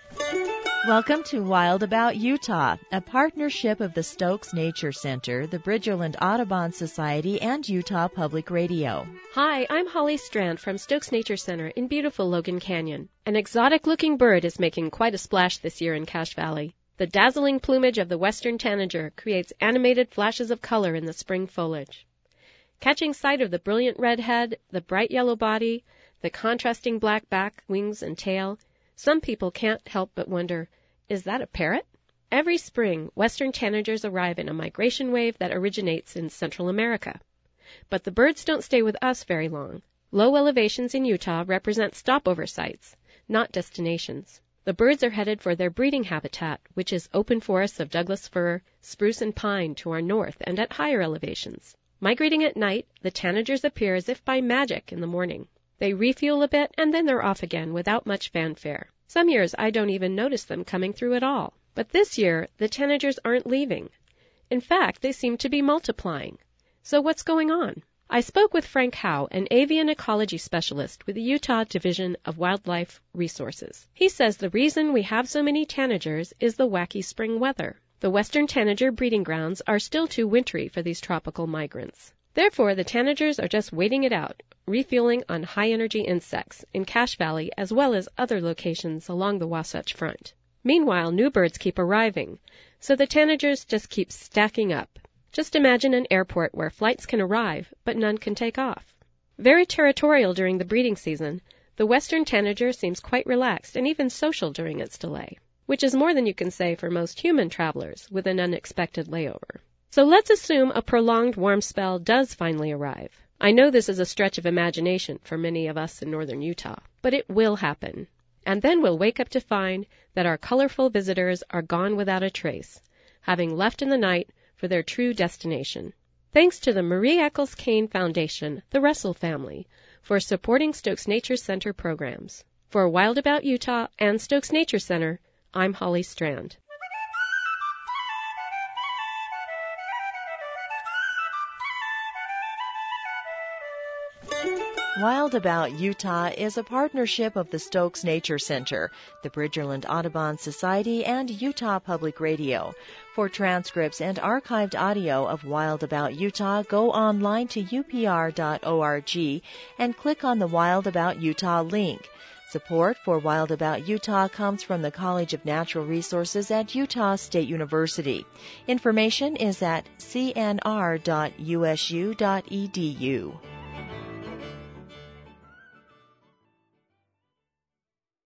Welcome to Wild About Utah, a partnership of the Stokes Nature Center, the Bridgerland Audubon Society, and Utah Public Radio. Hi, I'm Holly Strand from Stokes Nature Center in beautiful Logan Canyon. An exotic-looking bird is making quite a splash this year in Cache Valley. The dazzling plumage of the western tanager creates animated flashes of color in the spring foliage. Catching sight of the brilliant red head, the bright yellow body, the contrasting black back, wings, and tail, some people can't help but wonder, is that a parrot? Every spring, western tanagers arrive in a migration wave that originates in Central America. But the birds don't stay with us very long. Low elevations in Utah represent stopover sites, not destinations. The birds are headed for their breeding habitat, which is open forests of Douglas fir, spruce, and pine to our north and at higher elevations. Migrating at night, the tanagers appear as if by magic in the morning. They refuel a bit, and then they're off again without much fanfare. Some years I don't even notice them coming through at all. But this year, the tanagers aren't leaving. In fact, they seem to be multiplying. So what's going on? I spoke with Frank Howe, an avian ecology specialist with the Utah Division of Wildlife Resources. He says the reason we have so many tanagers is the wacky spring weather. The western tanager breeding grounds are still too wintry for these tropical migrants. Therefore, the tanagers are just waiting it out, refueling on high-energy insects in Cache Valley as well as other locations along the Wasatch Front. Meanwhile, new birds keep arriving, so the tanagers just keep stacking up. Just imagine an airport where flights can arrive, but none can take off. Very territorial during the breeding season, the western tanager seems quite relaxed and even social during its delay, which is more than you can say for most human travelers with an unexpected layover. So let's assume a prolonged warm spell does finally arrive. I know this is a stretch of imagination for many of us in northern Utah, but it will happen. And then we'll wake up to find that our colorful visitors are gone without a trace, having left in the night for their true destination. Thanks to the Marie Eccles Kane Foundation, the Russell family, for supporting Stokes Nature Center programs. For Wild About Utah and Stokes Nature Center, I'm Holly Strand. Wild About Utah is a partnership of the Stokes Nature Center, the Bridgerland Audubon Society, and Utah Public Radio. For transcripts and archived audio of Wild About Utah, go online to upr.org and click on the Wild About Utah link. Support for Wild About Utah comes from the College of Natural Resources at Utah State University. Information is at cnr.usu.edu.